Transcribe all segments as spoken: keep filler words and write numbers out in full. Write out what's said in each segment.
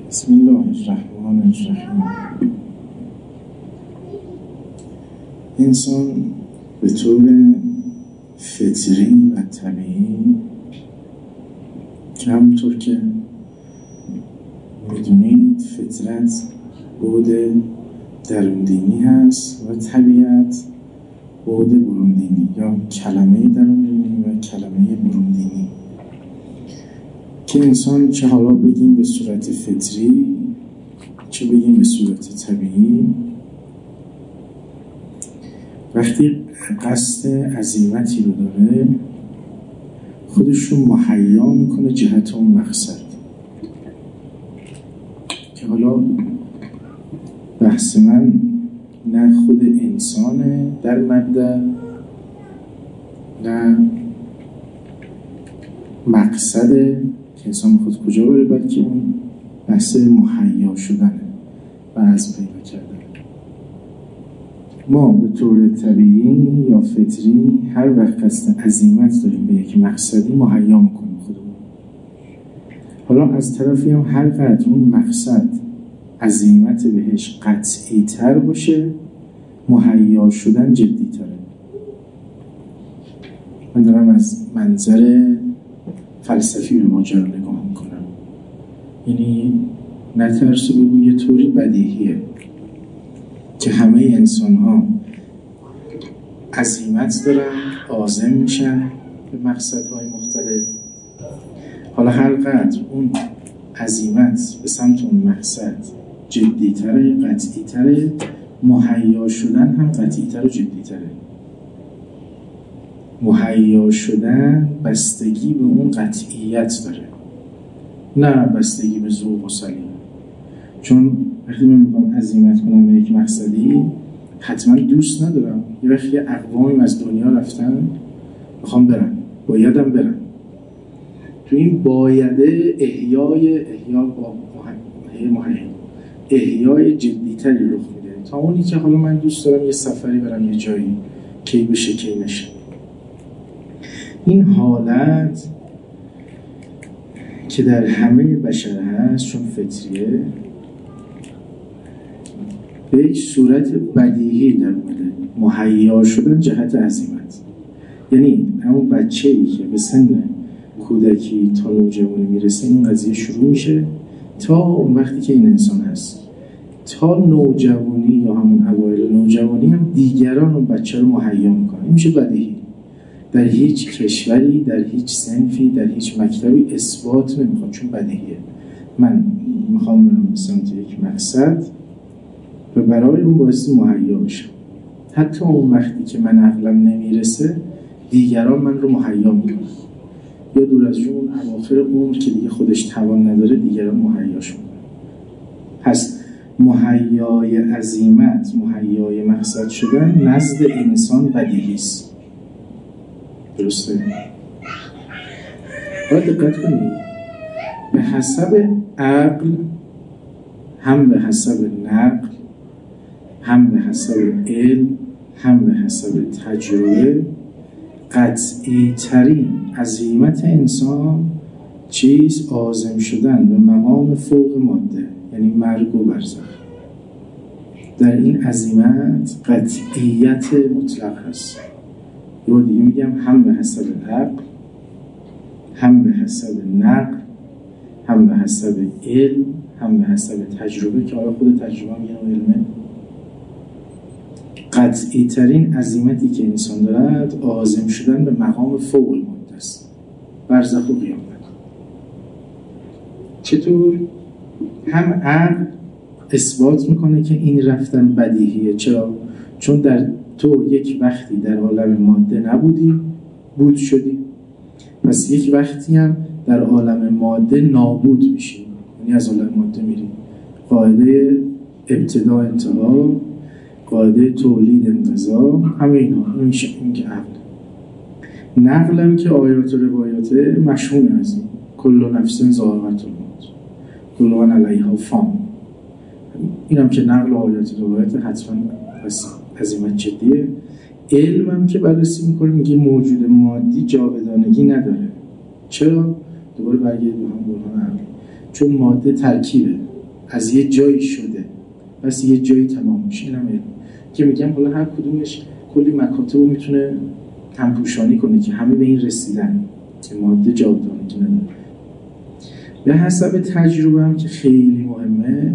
بسم الله الرحمن الرحیم. انسان به طور فطری و طبیعی که همونطور که میدونید فطرت بعد درون-دینی هست و طبیعت بعد برون-دینی یا کلمه درون-دینی و کلمه برون-دینی، که انسان چه حالا بگیم به صورت فطری چه بگیم به صورت طبیعی، وقتی قصد عزیمتی رو داره خودش رو مهیا میکنه جهت اون مقصد، که حالا بحث من نه خود انسانه در مبدأ، نه مقصده که انسان میخواد کجا بره، بلکه اون بحث مهیا شدنه و از پیدا کردن. ما به طور طبیعی یا فطری هر وقت قصد عزیمت داریم به یک مقصدی مهیا میکنیم خودمون. حالا از طرفی هم هر قدر اون مقصد عزیمت بهش قطعی تر باشه مهیا شدن جدی تره. من دارم از منظر فلسفی به ماجرا نگاه میکنم، یعنی نترس بگو یه طوری بدیهیه که همه انسان ها عزیمت دارن، عازم میشن به مقصدهای مختلف. حالا هر قدر اون عزیمت به سمت اون مقصد جدی تره، قطعی تره، مهیا شدن هم قطعی تر و جدی تره. مهیا شدن بستگی به اون قطعیت داره، نه بستگی به ذوق و سلیقه. چون وقتی من میخوام عزیمت کنم به یک مقصدی حتما دوست ندارم. یه وقتی اقوامی از دنیا رفتن میخوام برم، بایدم برم. تو این بایده احیای احیا با مهیا احیای جدیتری رخ میده تا اونی که حالا من دوست دارم یه سفری برم یه جایی، کی بشه کی نشه. این حالت که در همه بشر هست چون فطریه، به یک صورت بدیهی در اومده مهیا شدن جهت عزیمت. یعنی همون بچه‌ای که به سن کودکی تا نوجوانی میرسه این قضیه شروع میشه تا اون وقتی که این انسان هست، تا نوجوانی یا همون اوایل نوجوانی هم دیگران اون بچه رو مهیا میکنه. این میشه بدیهی. در هیچ کشوری، در هیچ صنفی، در هیچ مکتبی اثبات نمیخواد، چون بدیهیه. من میخوام برم به سمت یک مقصد و برای اون باعث مهیا بشم. حتی اون وقتی که من عقلم نمیرسه دیگران من رو مهیا میکنن، یا دور از جون اواخر عمر که دیگه خودش توان نداره دیگران مهیاش میکنن. پس مهیای عزیمت، مهیای مقصد شدن نزد انسان بدیهی است. درسته؟ باید دقت کنید. به حسب عقل، هم به حسب نقل، هم به حسب علم، هم به حسب تجربه، قطعی ترین عزیمت انسان چیز عازم شدن به مقام فوق ماده، یعنی مرگ و برزخ. در این عزیمت قطعیت مطلق هست. یا دیگه میگم هم به حسب عقل، هم به حسب نقل، هم به حسب علم، هم به حسب تجربه، که حالا خود تجربه هم یه نوع علمه. قطعی ترین عزیمتی که انسان دارد عازم شدن به مقام فوق الماده است، برزخ و قیامت. چطور؟ هم عقل اثبات میکنه که این رفتن بدیهیه. چرا؟ چون در تو یک وقتی در عالم ماده نبودی، بود شدی. پس یک وقتی هم در عالم ماده نابود میشی، یعنی از عالم ماده میری. قاعده ابتدا انتها، قاعده تولید انقضا، همه اینا میشه. این که عقل. نقلم که آیات و روایات مشهور از این کل نفس ذائقة الموت کل من علیها فان. اینم که نقل آیات و روایات حتما بس عزیمت جدیه. علمم که بررسی میکنه میگه موجود مادی جاودانگی نداره. چرا؟ دوباره برگردیم به هم برهان عقلی. چون ماده ترکیبه، از یه جایی شده، پس یه جایی تمام میشه. این هم علم که میگم حالا هر کدومش کلی مکاتب رو میتونه همپوشانی کنه که همه به این رسیدن که ماده جاودانه که نداره. به حسب تجربه هم که خیلی مهمه،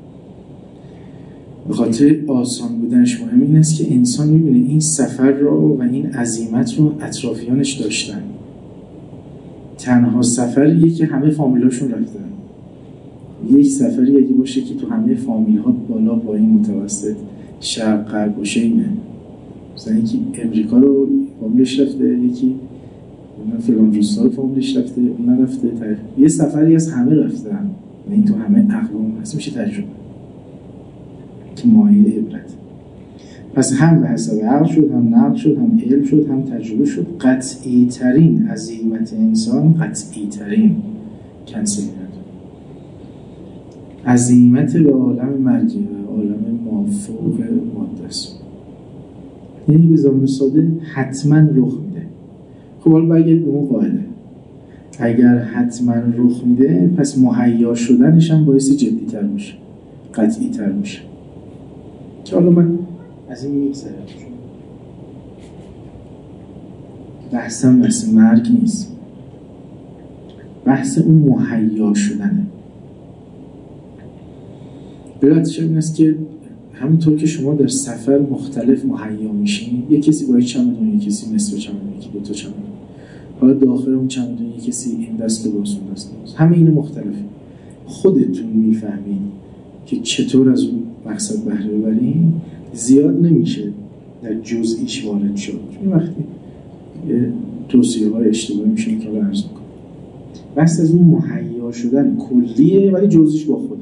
به خاطر آسان بودنش مهمه، این است که انسان میبینه این سفر رو و این عزیمت رو اطرافیانش داشتن. تنها سفریه که همه فامیلاشون رفتن. یک سفری اگه باشه که تو همه فامیل ها بالا پایین متوسط شرق غرب باشه اینه. مثلا یکی امریکا رو فامیلش رفته، یکی اون فلان روستا رو فامیلش رفته، اون نرفته. یه سفری از همه رفتن، این تو همه اقوام هست، میشه تجربه که مایه عبرت. پس هم به حساب عقل شد، هم نقل شد، هم علم شد، هم تجربه شد. قطعی ترین عزیمت انسان، قطعی ترین کنسل نداره، عزیمت به عالم مرگی و عالم مافوق ماده است. یعنی به زبان ساده حتما رخ میده. خب حالا برگردیم به اون قاعده، اگر حتما رخ میده پس مهیا شدنش هم باعث جدی تر میشه، قطعی تر میشه. که حالا من از این میگذرم، بحثم بحث مرگ نیست، بحث اون مهیا شدنه. براتش این است که همونطور که شما در سفر مختلف مهیا میشین، یک کسی با یک چمدون، یک کسی نصف چمدون، یکی دو تا چمدون، حالا داخل اون چمدون یک کسی این دست باز اون دست باز، همه این مختلفه. خودتون میفهمین که چطور از اون مقصد بهره ببرین. زیاد نمیشه در جزئیش وارد شد، چون وقتی توصیه های اشتباهی میشه که الان عرض میکنم. بحث از اون مهیا شدن کلیه ولی جزئیش با خوده.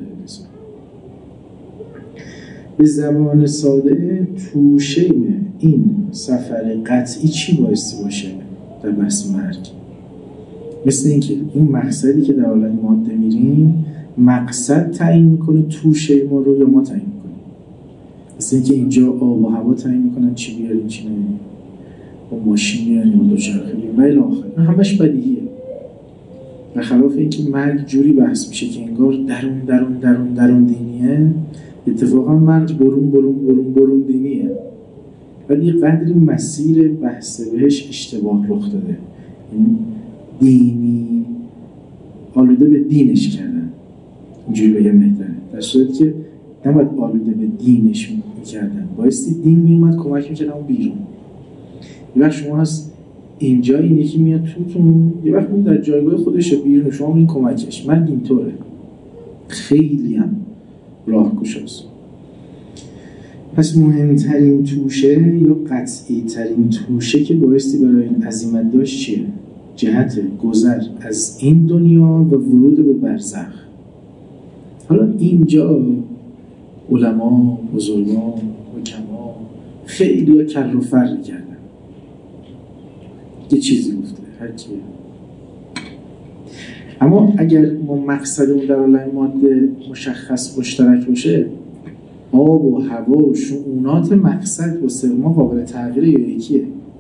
به زبان ساده توشه این سفر قطعی چی باعث باشه در بحث مرگ؟ مثل اینکه اون مقصدی که در عالم ماده میریم، مقصد تعیین میکنه توشه ما رو یا ما تعیین میکنیم. مثل اینکه اینجا آب و هوا تعیین میکنن چی بیاریم چی نمیاریم، با ماشین میاریم با دوچرخه بیاریم و الی آخر. همش بدیهیه. به خلاف اینکه مرگ جوری بحث میشه که انگار درون درون درون درون دینیه، اتفاقا مرگ برون برون برون برون دینیه، ولی یه قدری مسیر بحث بهش اشتباه رخ داده. این دینی آلوده به دینش کردن، اینجوری بگم بهتره، در صورتی که نباید آلوده به دینش میکردن، بایستی دین میومد کمک میکرد اون بیرون. یه وقت شما هست اینجا این یکی میاد توتون، یه وقت اون در جایگاه خودشه بیرون، شما این کمکش. مرگ اینطوره، خیلی هم راه کشاست. پس مهمترین توشه یا قطعی ترین توشه که بایستی برای این عزیمت داشت چیه؟ جهت گذر از این دنیا و ورود به برزخ. حالا اینجا علما، بزرگان، حکما خیلی ها کر و فر کردن، یه چیزی گفته هر کیه. اما اگر ما مقصدمون در عالم ماده مشخص مشترک باشه، آب و هوا و شؤونات مقصد و سرما قابل تغییر یا یکیه؟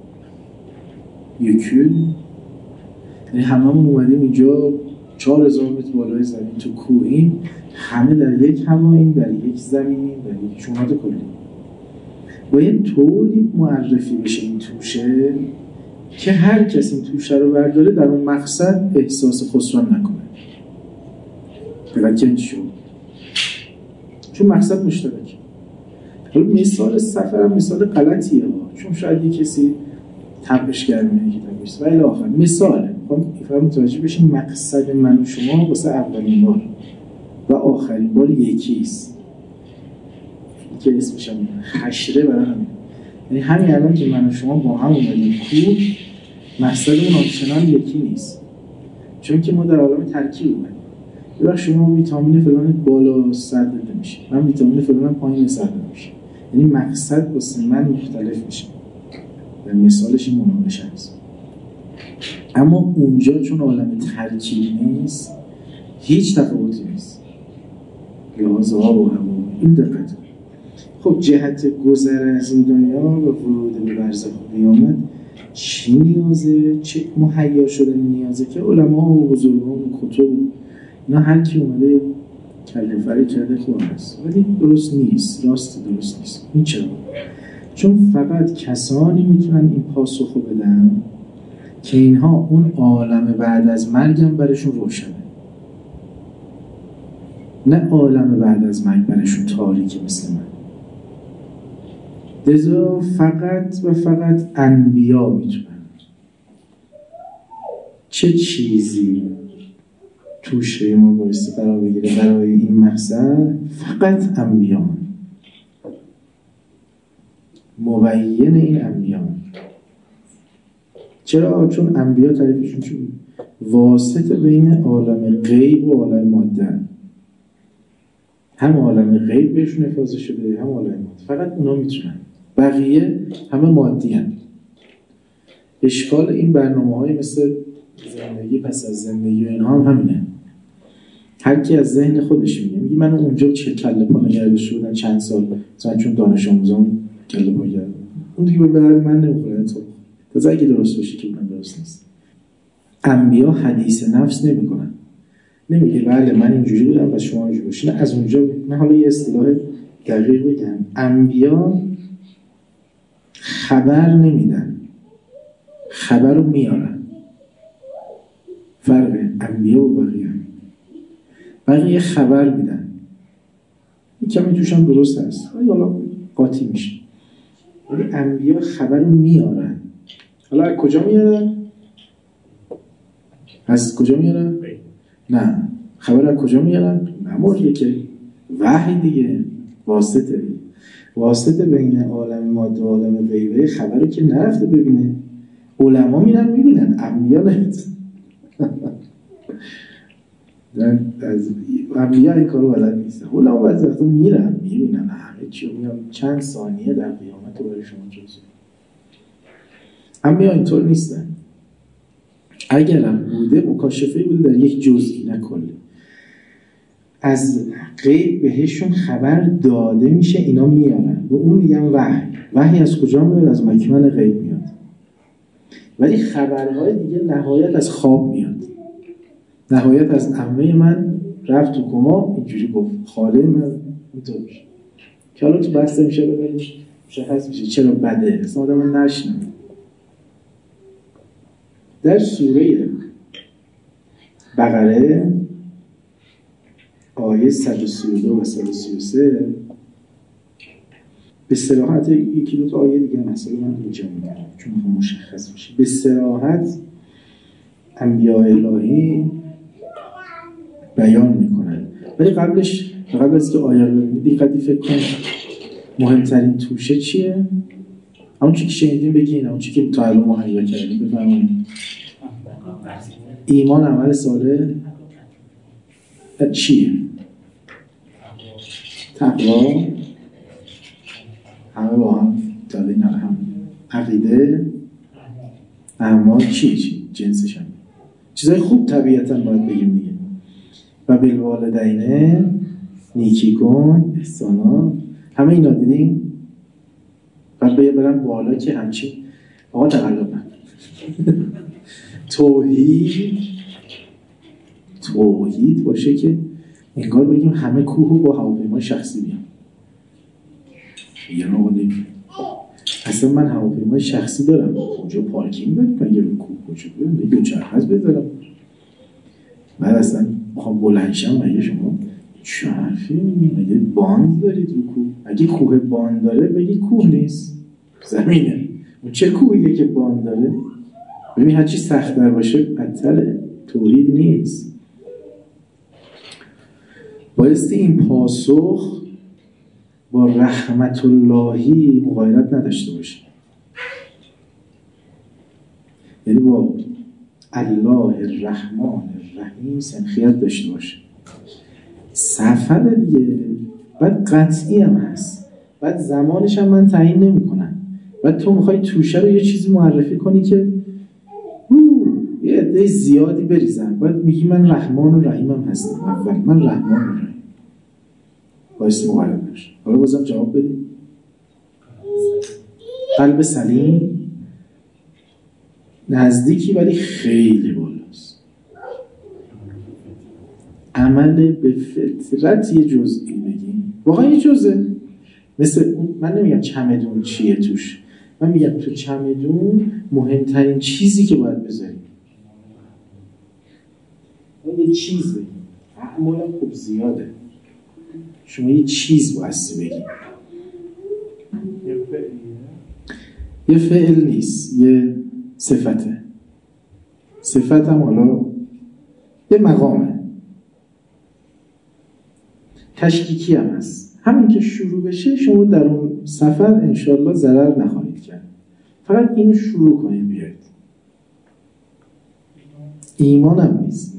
یکیه؟ یعنی هممون اومدیم اینجا چهار هزار متر بالای زمین تو کوهیم، همه در یک هواییم، در یک زمینیم، در یک شؤونات کلی. باید طوری معرفی بشه این توشه که هر کسی این توشه رو برداره در اون مقصد احساس خسران نکنه. بلکه این شو چون مقصد مشترک. حالا مثال سفر هم مثال غلطیه ها، چون شاید یک کسی تبش گرمه یکی تبش ولی آخر مثاله. فهم متوجه بشیم مقصد من و شما واسه اولین بار و آخرین بار یکیست که اسمش هم حشره برای همین. یعنی همین الان که من و شما با هم اومدیم کوه، مقصدمون آنچنان یکی نیست، چون که ما در عالم ترکیب اومدیم. یه وقت شما ویتامین فلان بالا سر داده میشه، من ویتامین فلان پایین سر داده میشه، یعنی مقصد واسه من مختلف میشه و مثالش این مناقشه هست. اما اونجا چون عالم ترکیب نیست، هیچ تفاوتی نیست، لحاظ آب و هوا این دقت. خب جهت گذر از این دنیا و ورود به برزخ و قیامت چی نیازه؟ چه مهیا شدن نیازه که علما و بزرگان و کتب اینا هر کی اومده کلمه فری کرده خوب هست ولی درست نیست، راست درست نیست. این چرا؟ چون فقط کسانی میتونن این پاسخو بدن که اینها اون عالم بعد از مرگم برشون روشنه، نه عالم بعد از مرگ برشون تاریکه مثل من. لذا فقط و فقط انبیا میتونن چه چیزی توشه ما بایستی قرار بگیره برای این مقصد. فقط انبیا مبین این انبیا. چرا؟ چون انبیا تعریفشون چون واسطه بین عالم غیب و عالم ماده، هم عالم غیب بهشون افاضه شده هم عالم ماده. فقط اونا میتونن، بقیه همه مادی هن. اشکال این برنامه های مثل زندگی پس از زندگی و اینها هم همینه. هر کی از ذهن خودش میگه میگه من اونجا چه کله پا نگرده شدن چند سال مثلا چون دانش آموزان کله پا کردن، اون دیگه به درد من نمیخوره. تو تازه اگه درست باشی که من درست نیست. انبیا حدیث نفس نمیکنن، نمیگه بله من اینجوری بودم و شما اینجوری باشین. از اونجا من حالا یه اصطلاح دقیق بگم، انبیا خبر نمیدن، خبر رو میارن. فرق انبیا و بقیه، بقیه خبر میدن، این کمی توش هم درست هست ولی حالا قاطی میشه. ولی انبیا خبر رو میارن. حالا از کجا میارن؟ از کجا میارن؟ نه، خبر از کجا میارن؟ نموریه که وحی دیگه، واسطه واسطه بین عالم ماده و عالم غیبه. خبری که نرفته ببینه، علما میرن میبینن، انبیا نمیدن. از انبیا این کارو بلد نیستن. علما بعضی وقتا میرن میبینن همه چی رو، میان چند ثانیه در قیامت رو برای شما جزء. انبیا اینطور نیستن. اگرم بوده مکاشفه بوده در یک جزئی نه کلی. از غیب بهشون خبر داده میشه، اینا میارن و اون میگن وحی. وحی از کجا میاد؟ از مکمن غیب میاد. ولی خبرهای دیگه نهایت از خواب میاد، نهایت از عمه من رفت تو کما اینجوری گفت، خاله من اینطور میشه که حالا تو بحث میشه ببینید مشخص میشه چرا بده، اصلا آدم من نشنم. در سوره بقره آیه صد و سی و دو و صد و سی و سه به صراحت، یکی دو تا آیه دیگه مثلا من اینجا میگم چون میخوام مشخص بشه. به صراحت انبیاء الهی بیان میکنن. ولی قبلش، قبل از که آیه رو ببینید دقیقی فکر کنید مهمترین توشه چیه؟ اون چی که شنیدیم بگین، اون چی که تا الان مهیا کردیم بفرمایید. ایمان، عمل صالح، چیه؟ تقوا، همه با هم داده نره هم. عقیده، اعمال، چی چی؟ جنسش هم چیزای خوب طبیعتاً باید بگیم دیگه. و بالوالدین نیکی کن، احسانا، همه اینا دیدیم. بعد برم بالا که همچین آقا تقلب من توحید توحید باشه که انگار بگیم همه کوه با هواپیما شخصی بیان. یه نوع نگیم اصلا من هواپیمای شخصی دارم، اونجا پارکینگ دارم، من یه رو کوه کجا برم یه دوچرخه بذارم. بعد اصلا میخوام بلندشم، مگه شما چه حرفی میگید؟ مگه باند دارید رو کوه؟ اگه کوه باند داره بگید کوه نیست، زمینه. اون چه کوهیه که باند داره؟ ببین هرچی سخت‌تر باشه بدتره. توحید نیست. بایستی این پاسخ با رحمت اللهی مغایرت نداشته باشه، یعنی با الله الرحمن الرحیم سنخیت داشته باشه. سفر دیگه بعد قطعی هم هست، بعد زمانش هم من تعیین نمی کنم. بعد تو میخوای توشه رو یه چیزی معرفی کنی که یه عده زیادی بریزن، بعد میگی من رحمان و رحیمم هستم. اول من رحمان و رحیم بایستی مغایرت باشه. حالا بازم جواب بدیم. قلب سلیم نزدیکی ولی خیلی بالاست. عمل به فطرت یه جزئی بگیم، واقعا یه جزءه. مثل من نمیگم چمدون چیه توش، من میگم تو چمدون مهمترین چیزی که باید بذاریم یه چیز بگیم. احمالا خوب زیاده، شما یه چیز بایستی بگیم. یه فعل نیست، یه صفته. صفت هم حالا یه مقامه، تشکیکی هم هست. همین که شروع بشه شما در اون سفر انشالله ضرر نخواهید کرد. فقط اینو شروع کنید بیاید. ایمان هم نیست.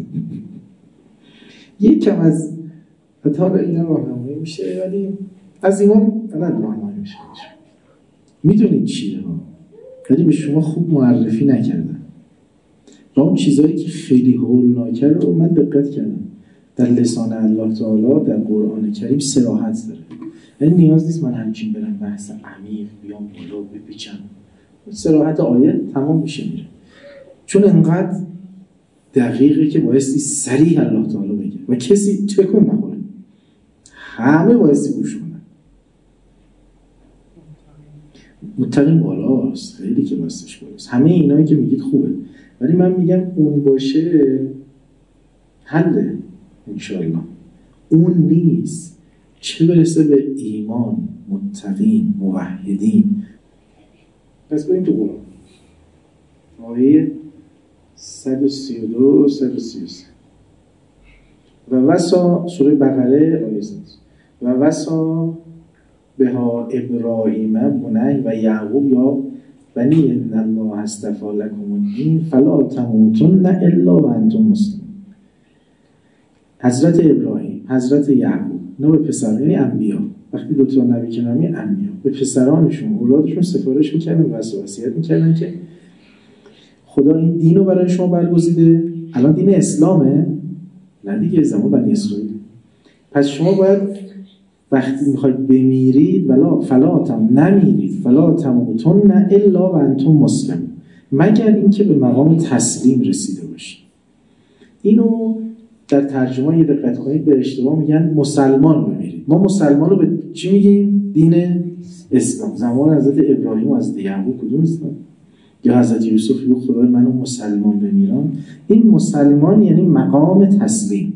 یک کم از حتی این راهنمایی میشه، ولی از ایمان الان راهنمایی میشه. میدونید چیه ها، ولی به شما خوب معرفی نکردن. و اون چیزایی که خیلی هولناکه رو من دقت کردم در لسان الله تعالی در قرآن کریم صراحت داره. یعنی نیاز نیست من همچین برم بحث عمیق بیام بالا بپیچم، صراحت آیه تمام میشه میره، چون انقدر دقیقه که بایستی صریح الله تعالی بگه و کسی تکون نخوره، همه بایستی گوش کنن. متقین بالاست، خیلی که باستش بالاست، همه اینایی که میگید خوبه، ولی من میگم اون باشه حله انشاءالله. اون نیست، چه برسه به ایمان، متقین، موحدین. پس بریم تو قرآن. آیه صد و سی و دو صد و سی و سه و وسا، سوره بقره آیه صد و وسا بها ابراهیم بنی و یعقوب یا بنی ان الله اصطفی لکم الدین فلا تموتن الا وانتم مسلمون. حضرت ابراهیم، حضرت یعقوب، نه به پسر، یعنی انبیا. وقتی دو تا نبی که نامی انبیا به پسرانشون، اولادشون سفارش میکردن و وصیت میکردن که خدا این دین رو برای شما برگزیده. الان دین اسلامه، نه دیگه، زمان بنی اسرائیل. پس شما باید وقتی میخواید بمیرید ولا فلاتم نمیرید فلا تموتن الا و انتم مسلم، مگر اینکه به مقام تسلیم رسیده باشید. اینو در ترجمه یه دقت کنید به اشتباه میگن مسلمان بمیرید. ما مسلمان رو به چی میگیم؟ دین اسلام. زمان حضرت ابراهیم و حضرت یعقوب کدوم اسلام؟ یا حضرت یوسف میگه خدای منو مسلمان بمیرم. این مسلمان یعنی مقام تسلیم.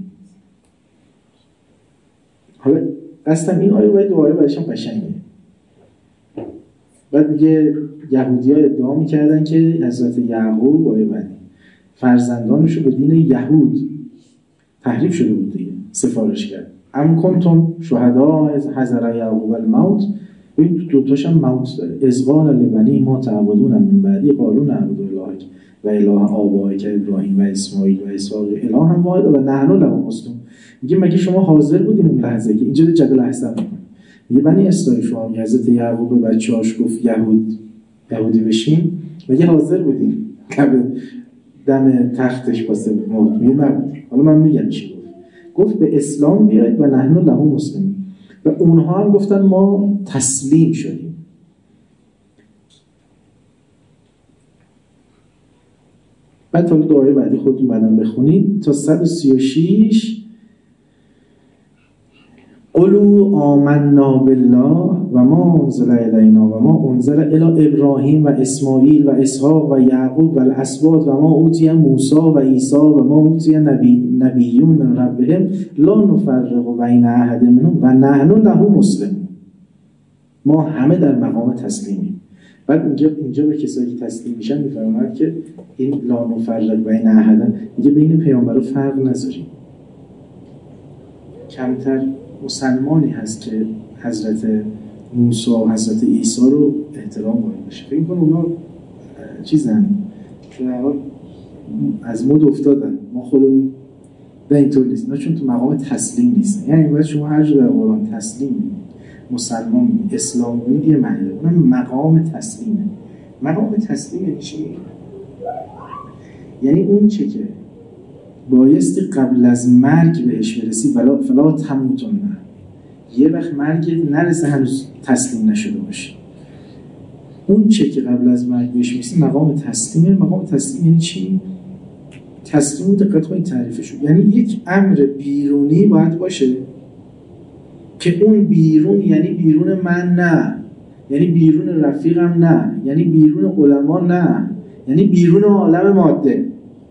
حالا قصدم این آیه باید دو آیه برایشان قشنگه. بعد میگه یهودی ها ادعا میکردن که حضرت یعقوب آیه بعدی فرزندانشو به دین یهود تحریف شده بود دیگه، سفارش کرد. ام کنتم شهدا حضر یعقوب الموت. این دو تاش هم موت داره. اذ قال لبنی ما تعبدون من بعدی قالوا نعبد الهک و اله آبائک ابراهیم و اسماعیل و اسحاق اله هم واحد و نحن له مسلمون. میگه مگه شما حاضر بودین اون لحظه که اینجا جدل احسن میکنه. میگه بنی اسرائیل شما حضرت یعقوب به بچه‌هاش گفت یهود یهودی بشین، مگه حاضر بودین دم تختش واسه موت؟ میگه نبود. حالا من میگم چی گفت. گفت به اسلام بیاید و نحن له مسلمون. و اونها هم گفتن ما تسلیم شدیم. بعد تا دعای بعدی خودتون بعدم بخونید تا صد و سی و شش. قلوا آمنا بالله و ما انزل الینا و ما انزل الی ابراهیم و اسماعیل و اسحاق و یعقوب و الاسباط و ما اوتی موسی و عیسی و ما اوتی نبی نبیون من ربهم لا نفرق بین احد منهم و نحن له مسلمون. ما همه در مقام تسلیمیم. بعد اینجا اینجا به کسایی که تسلیم میشن میفرماید که این لا نفرق بین احد، میگه بین پیامبرا فرق نذاریم. کمتر مسلمانی هست که حضرت موسی و حضرت عیسی رو احترام قائل باشه. فکر کنم اونا چیزن که از مد افتادن. ما خودمون نه اینطور نیست، نه چون تو مقام تسلیم نیست. یعنی باید شما هر جا در قرآن تسلیم مسلمان می اسلام می یه معنی داره. اونم مقام تسلیمه. مقام تسلیم یعنی چی؟ یعنی اون چه که بایستی قبل از مرگ بهش برسی فلا فلا تموتن، یه وقت مرگ نرسه هنوز تسلیم نشده باشی. اون چه که قبل از مرگ بهش برسی مقام تسلیمه. مقام تسلیم یعنی چی؟ تسلیم دقت کنید تعریفش رو، یعنی یک امر بیرونی باید باشه که اون بیرون یعنی بیرون من نه، یعنی بیرون رفیقم نه، یعنی بیرون علما نه، یعنی بیرون عالم ماده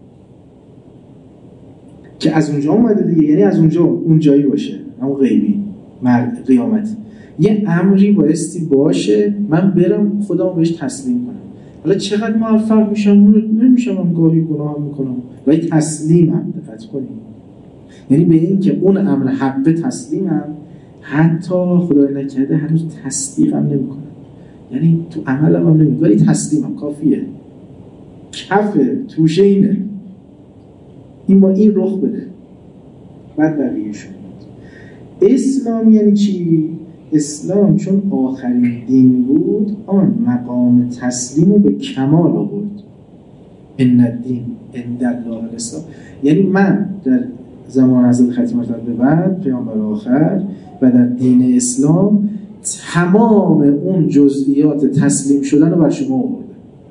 که از اونجا اومده دیگه، یعنی از اونجا اونجایی باشه، همون غیبی مرد قیامت. یه امری بایستی باشه من برم خودمو بهش تسلیم کنم. حالا چقدر موفق میشم نمیشم، هم گاهی گناه میکنم ولی تسلیمم. دقت کنید، یعنی به این که اون امر حق تسلیمم، حتی خدای نکرده هنوز تصدیقم نمیکنم، یعنی تو عملم هم نمیکنم ولی تسلیمم، کافیه، کفه، توشه اینه، این با این رخ بده بعد بقیه شد. اسلام یعنی چی؟ اسلام چون آخرین دین بود آن مقام تسلیم رو به کمال آورد. ان الدین عند الله الاسلام، یعنی من در زمان حضرت ختم به بعد پیامبر آخر و در دین اسلام تمام اون جزئیات تسلیم شدن رو بر شما آورده.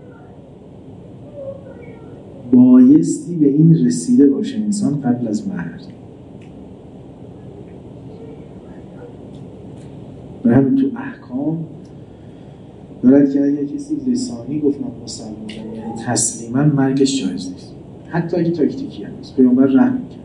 بایستی به این رسیده باشه انسان قبل از مرگ. برای همین تو احکام دارد که اگر کسی لسانی گفت من مسلمانم یعنی تسلیما مرگش جایز نیست، حتی اگه تاکتیکی هم نیست. پیامبر رحم می‌کرد.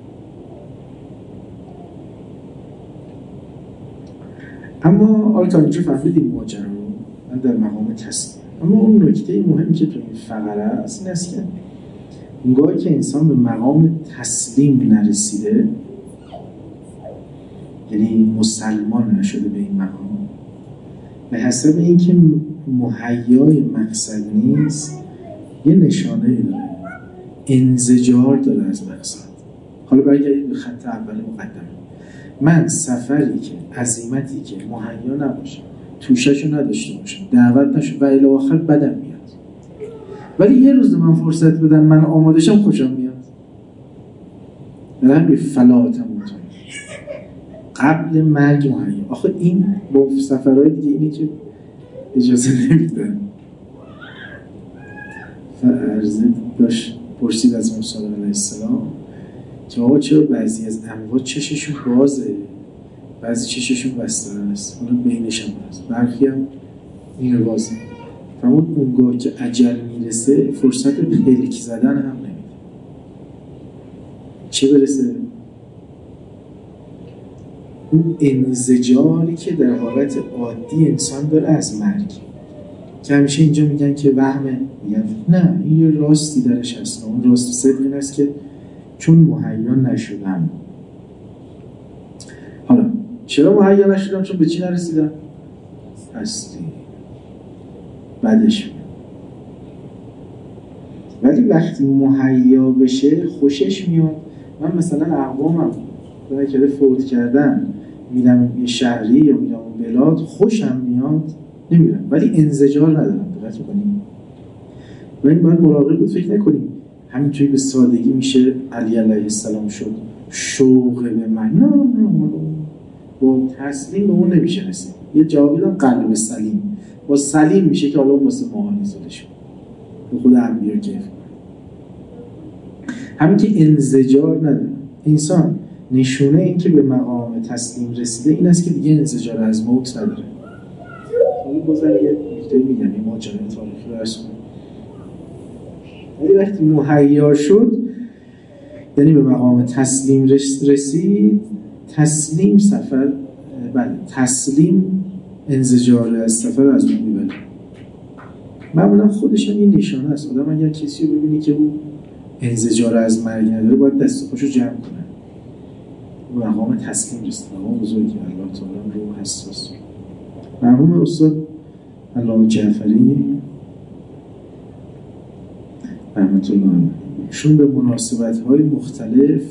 اما حالا تا اینجا فهمیدیم ماجرا رو، من در مقام تسلیم. اما اون نکته مهمی که تو این فقره است این است که اونگاهی که انسان به مقام تسلیم نرسیده، یعنی مسلمان نشده به این مقام، به حسب اینکه مهیای مقصد نیست یه نشانه داره، انزجار داره از مقصد. حالا برگردید به خط اول مقدمه. من سفری که عزیمتی که مهیا نباشه، توشه‌شو نداشته باشم، دعوت نشه و الی آخر بدم میاد، ولی یه روز من فرصت بدن من آماده شم خوشم میاد. دارم به فلاتم قبل مرگ مهیا. آخه این با سفرهای دیگه اینه که اجازه نمیدن. فرزد داشت پرسید از موسی علیه السلام که آقا چرا بعضی از اموات چششون بازه بعضی چششون بسته است، اون بینش هم هست، برخی هم این بازه. فرمود اونگاه که اجل میرسه فرصت به پلک زدن هم نمیده، چه برسه اون انزجاری که در حالت عادی انسان داره از مرگ، که همیشه اینجا میگن که وهمه، میگن نه این یه راستی درش هست. اون راست صدق این است که چون مهیا نشدم. حالا چرا مهیا نشدم؟ چون به چی نرسیدم؟ هستی بعدش میاد. ولی وقتی مهیا بشه خوشش میاد. من مثلا اقوامم برای که فوت کردن میدم یه شهری یا میدم اون بلاد خوشم میاد نمیرم، ولی انزجار ندارم. دقت میکنیم و این باید مراقب بود فکر نکنیم همینطوری به سادگی میشه علی علیه السلام شد شوق به من. نه نه با تسلیم به اون نمیشه رسید. یه جوابی دارم قلب سلیم، با سلیم میشه که حالا واسه ماهانی زده شد به خود انبیا کیف. همین که انزجار نداره انسان، نشونه این که به مقام تسلیم رسیده این است که دیگه انزجار از موت نداره. حالا بازم یه نکته میگم این ماجرای تاریخی رو ارسونه. ولی وقتی مهیا شد یعنی به مقام تسلیم رسید، تسلیم سفر بله تسلیم انزجار از سفر از اون میبره. معمولا خودش هم این نشانه است. آدم اگر کسی رو ببینی که اون انزجار از مرگ نداره باید دست خوش رو جمع کنه. به مقام تسلیم رسید. مقام بزرگی الله تعالی رو حساس. مرحوم استاد علامه جعفری رحمت الله علیه شون به مناسبت‌های مختلف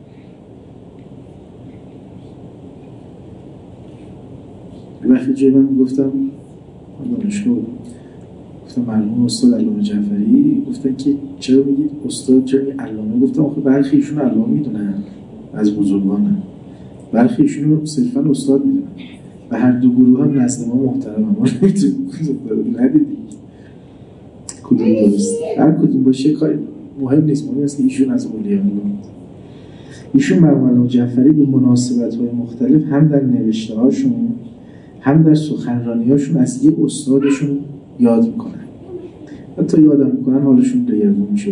وقتی جایی من گفتم دانشگاه گفتم مرحوم استاد علامه جعفری، گفتن که چرا میگید استاد چرا میگید علامه؟ گفتم آخه برخی ایشون علامه میدونن از بزرگانه، برخی ایشون رو صرفا استاد میدونن و هر دو گروه هم نزد ما محترم هم نمیتونیم ندیدیم کدوم درست هر کدوم باشه کاری مهم نیست، مهم است ایشون از اولیاء الله. ایشون مرحوم علامه جعفری به مناسبت‌های مختلف هم در نوشته‌هاشون هم در سخنرانی‌هاشون از یه استادشون یاد میکنن. حتی یادم میکنن حالشون دگرگون میشه.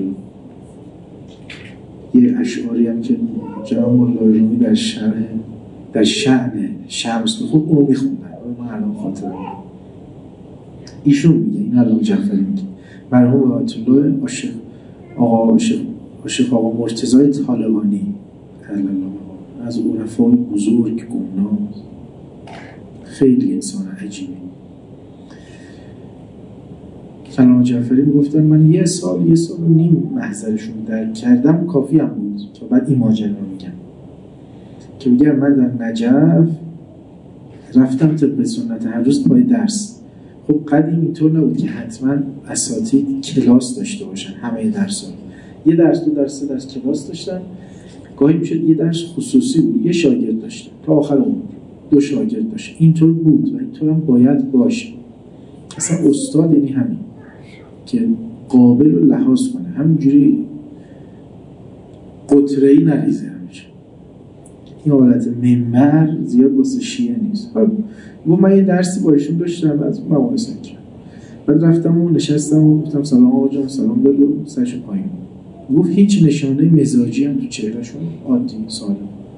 یه اشعاری هم که جناب ملا رومی در شرح در شأن شمس میخوند اونو میخوندن. من الان خاطرم ایشون میگه، این علامه جعفری میگه مرحوم آیت الله عاشق آقا عاشق عاشق آقا مرتضی طالقانی از عرفای بزرگ گمنام، خیلی انسان عجیبی. علامه جعفری میگفتن من یه سال یه سال و نیم محضرشون درک کردم کافی هم بود تا بعد این ماجرا رو میگم که میگم من در نجف رفتم طبق سنت هر روز پای درس. خب قدیم اینطور نبود که حتما اساتید کلاس داشته باشن همه درس‌ها. یه درس دو درس سه درس کلاس داشتن، گاهی میشد یه درس خصوصی بود یه شاگرد داشتن تا آخر عمر دو شاگرد داشت. اینطور بود و اینطور هم باید باشه. اصلا استاد یعنی همین که قابل و لحاظ کنه، همینجوری قطره‌ای نریزه همیشه. این حالت منبر زیاد واسه شیعه نیست. گفت من یه درسی با ایشون داشتم از مباحث کردم، بعد رفتم و نشستم و گفتم سلام آقا جان، سلام بگو، سرشو پایین. گفت هیچ نشانه مزاجی هم تو چهرهشون، عادی سالم.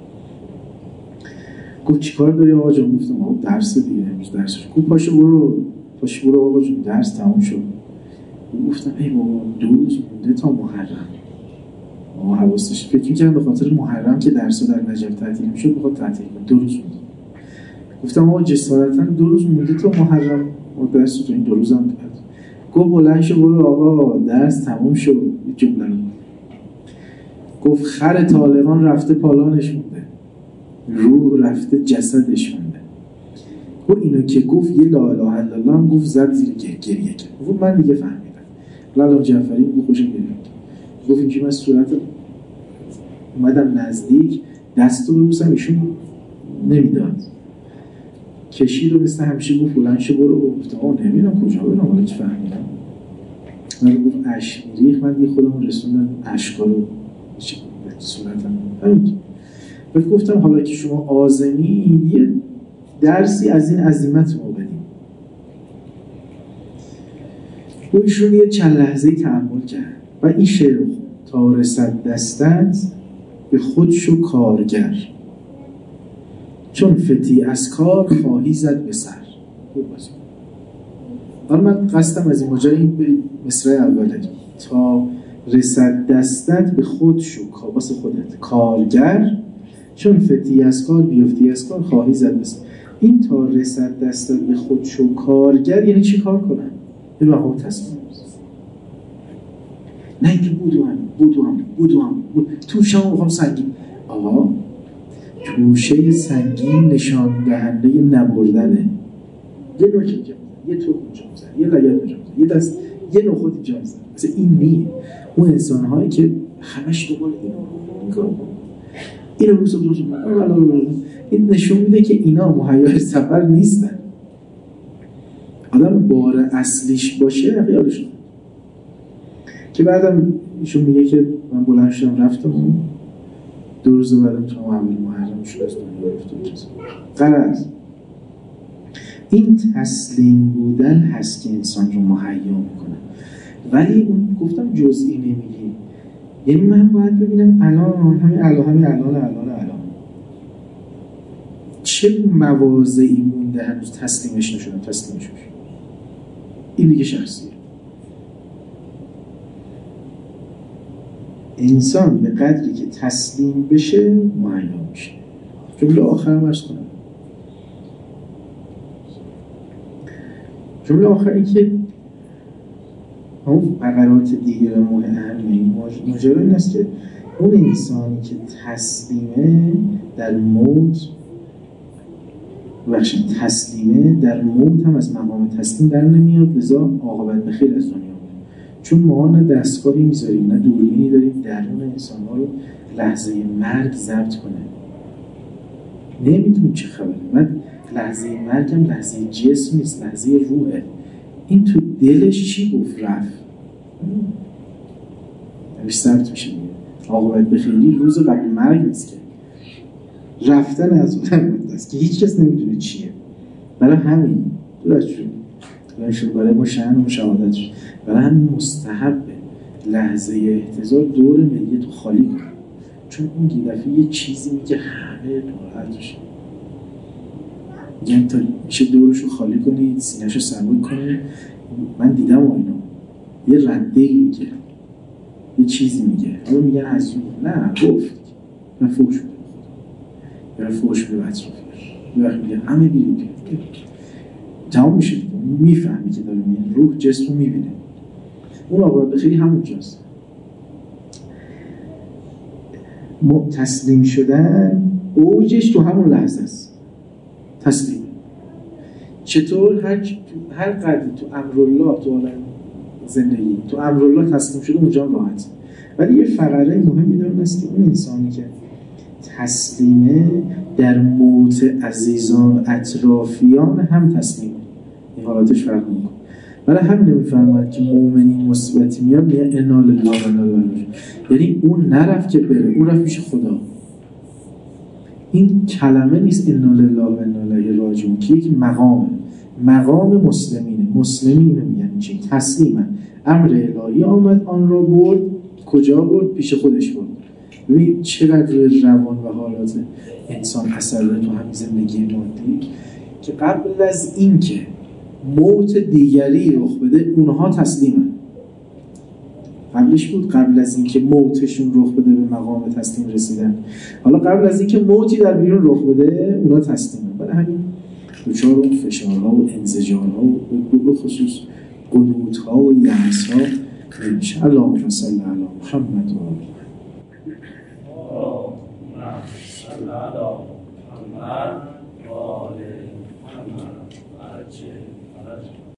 گفت چیکار داری آقا جان؟ گفتم آقا درس دیگه، امروز درسش. گفت پاشو برو پاشو برو آقا جان، درس تموم شد. گفتم ای بابا دو روز مونده تا محرم. آقا حواسش فکر می‌کردم به خاطر محرم که درس‌ها در نجف تعطیل می‌شد بخواد تعطیل کنه. دو روز مونده. گفتم آقا جسارتاً دو روز مونده تا محرم و درس تو این دو روز هم بود. گفت بلند شو برو آقا درس تموم شد. جمله رو گفت خر طالقان رفته پالانش مونده، روح رفته جسدش مونده. گفت اینو که گفت یه لا اله الا الله هم گفت زد زیر گریه کرد. گفت من دیگه فهمیدم. علامه جعفری گفت خوشم گریه کرد. گفت اینکه من صورت اومدم نزدیک دستو ببوسم ایشون نمیداد، کشید و مثل همیشه گفت بلند شو برو. گفت آقا نمیدونم کجا برم، حالا چه فهمیدم. من گفت اشک ریخ، من دیگه خودمون رسوندم اشکا رو صورتم همین. بعد گفتم حالا که شما عازمی یه درسی از این عزیمت ما بدیم. و ایشون یه چند لحظه‌ای تأمل کرد و این شعر رو خوند: تا رسد دستت به خود شو کارگر، چون فتی از کار خواهی زد به سر. حالا من قصدم از این ماجرا این به مصرع اوله، تا رسد دستت به خود شو واسه خودت کارگر، چون فتی از کار بیفتی از کار خواهی زد به سر. این تا رسد دستت به خود شو کارگر یعنی چی کار کنن؟ به مقام تصمیم نه اینکه بودوام بودوام بودوام بود. توشه هم بخوام سنگین. آقا توشه سنگین نشان دهنده نبردنه. یه نوک اینجا میزن، یه توک اینجا میزن، یه لگد اینجا میزن، یه دست یه نخود اینجا میزن. مثلا این نیه. اون انسان هایی که همش دوباره اینو میکنن اینو روز روز این نشون میده که اینا مهیای سفر نیستن. آدم بار اصلیش باشه خیالشون. که بعدم ایشون میگه که من بلند شدم رفتم و دو روز بعدم تا اول محرم شد از دنیا رفتم. غرض این تسلیم بودن هست که انسان رو مهیا میکنه. ولی اون گفتم جزئی نمیگی، یعنی من باید ببینم الان همین الان همین الان الان الان چه مواضعی مونده هنوز تسلیمش نشدم تسلیمش بشم. این دیگه شخصیه. انسان به قدری که تسلیم بشه مهیا میشه. جمله آخرم عرض کنم. جمله آخری که اون فقرات دیگر مهم این ماجرا این است که اون انسانی که تسلیمه در موت بخشن تسلیمه در موت هم از مقام تسلیم در نمیاد، لذا عاقبت بخیر از دنیا میاد. چون ما نه دستگاهی میذاریم نه دوربینی داریم درون انسان ها رو لحظه مرگ ضبط کنه. نمیدونیم چه خبره. بعد لحظه مرگ هم لحظه جسم نیست، لحظه روحه. این تو دلش چی گفت رفت؟ روش ثبت میشه دیگه. عاقبت به خیری روز قبل مرگ نیست که، رفتن از اون مدت است که هیچ کس نمیدونه چیه. برای همین درست شد برای ما شأن و شهادت شد، برای همین مستحبه لحظه احتضار دور میت رو خالی کن، چون اون یه دفعه یه چیزی میگه همه ناراحت بشه. میگن تا میشه دورش رو خالی کنید، سینه‌ش رو سبک کنید. من دیدم و اینا یه رده‌ای میگه، یه چیزی میگه، حالا میگن از اون نه گفت من فوش بده یا فوش بده اطرافیش، یه وقت میگه همه بیرید بیرید تمام میشه دیگه. میفهمی که داره میگه، روح جسم رو میبینه. اون عاقبت خیلی همونجاست. تسلیم شدن اوجش تو همون لحظه است. تسلیم چطور؟ هر هر قدری تو امرالله تو عالم زندگی تو امرالله تسلیم شده اونجا راحت. ولی یه فقره مهمی داره است که اون انسانی که تسلیمه در موت عزیزان اطرافیان هم تسلیمه، این حالاتش فرق میکنه. برای همین میفرماید که مؤمنین مصیبتی میاد میگه انا لله و انا الیه راجعون، یعنی اون نرفت که بره، اون رفت پیش خدا. این کلمه نیست انا لله و انا الیه راجعون که یک مقامه، مقام مسلمینه. مسلمین میگن چی؟ تسلیمن. امر الهی آمد آن را برد، کجا برد؟ پیش خودش برد. ببین چقدر روی روان و حالات انسان اثر داره تو همین زندگی مادی که قبل از این که موت دیگری رخ بده اونها تسلیمن. قبلش بود قبل از این که موتشون رخ بده به مقام تسلیم رسیدن. حالا قبل از این که موتی در بیرون رخ بده اونها تسلیمن. برای همین دچار اون فشارها و انزجارها و به خصوص قنوطها و یأس‌ها نمیشه. اللهم صل علی محمد و آله محمد.